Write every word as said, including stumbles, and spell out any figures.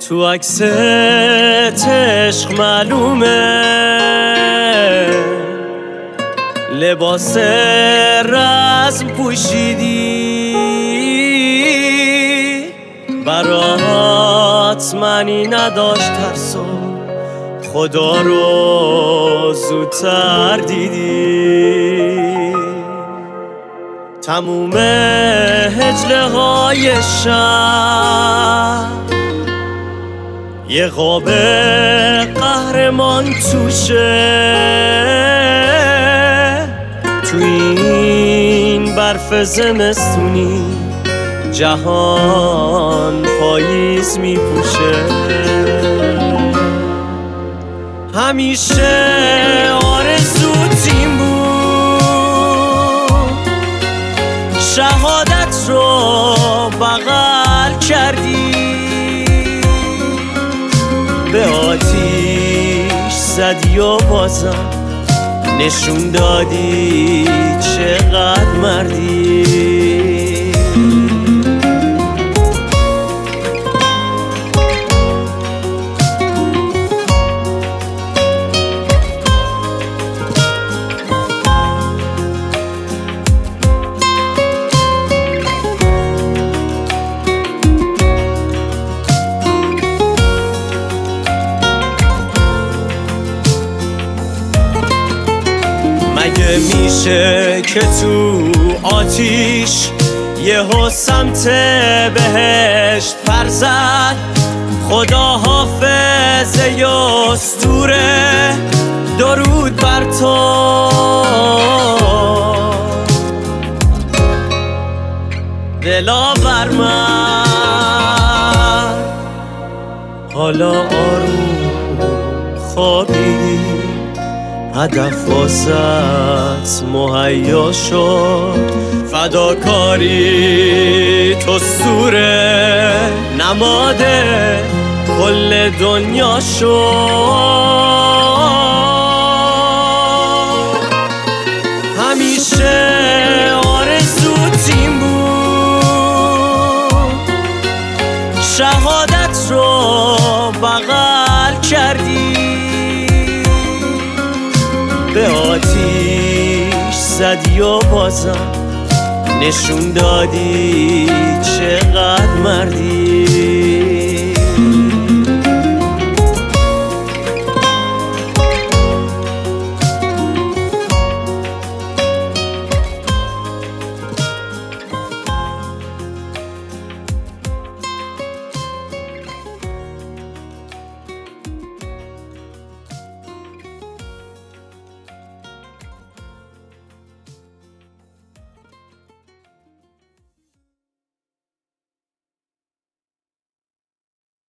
تو عکس عشق معلومه لباس رسم پوشیدی، برات معنی نداشت ترسو خدا رو زودتر دیدی. تموم هجله های شب یه قاب قهرمان توشه، تو این برف زمستونی جهان پاییز میپوشه. همیشه آرزوت این بود شهادت رو بغل کردی، به آتیش زدی و بازم نشون دادی چقدر مردی. مگه میشه که تو آتیش یهو سمت بهشت پر زد؟ خدا حافظ ی اسطوره درود بر تو، دلاور من حالا آروم خوابیدی، هدف واسط مهیا شد، فداکاری تو سوره نماده کل دنیا شد. همیشه آرزوت این بود شهادت رو بغل کردی، به آتیش زدی و بازم نشون دادی چقدر مردی.